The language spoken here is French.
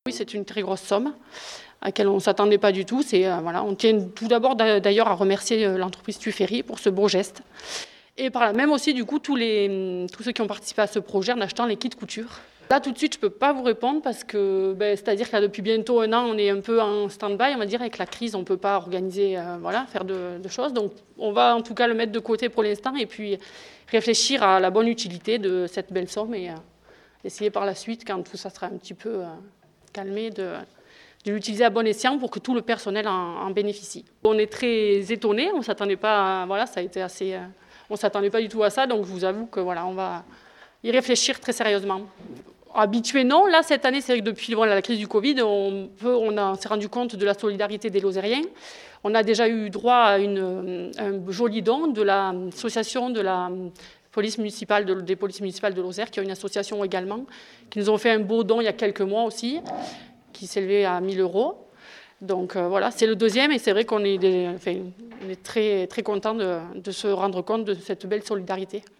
Oui, c'est une très grosse somme à laquelle on ne s'attendait pas du tout. Voilà, on tient tout d'abord d'ailleurs à remercier l'entreprise Tuffery pour ce beau geste. Et par là même aussi, du coup, tous ceux qui ont participé à ce projet en achetant les kits couture. Là, tout de suite, je ne peux pas vous répondre parce que, c'est-à-dire que là, depuis bientôt 1 an, on est un peu en stand-by. On va dire, avec la crise, on ne peut pas organiser, faire de choses. Donc, on va en tout cas le mettre de côté pour l'instant et puis réfléchir à la bonne utilité de cette belle somme et essayer par la suite, quand tout ça sera un petit peu calmé, de l'utiliser à bon escient pour que tout le personnel en bénéficie. On est très étonnés, on ne s'attendait pas, ça a été assez... on ne s'attendait pas du tout à ça, donc je vous avoue que on va y réfléchir très sérieusement. Habitué, non. Là, cette année, c'est vrai que depuis la crise du Covid, on s'est rendu compte de la solidarité des Lozériens. On a déjà eu droit à un joli don de l'association de la police municipale des polices municipales de Lozère, qui a une association également, qui nous ont fait un beau don il y a quelques mois aussi, qui s'élevait à 1 000 €. Donc voilà, c'est le deuxième et c'est vrai qu'on est très, très content de se rendre compte de cette belle solidarité.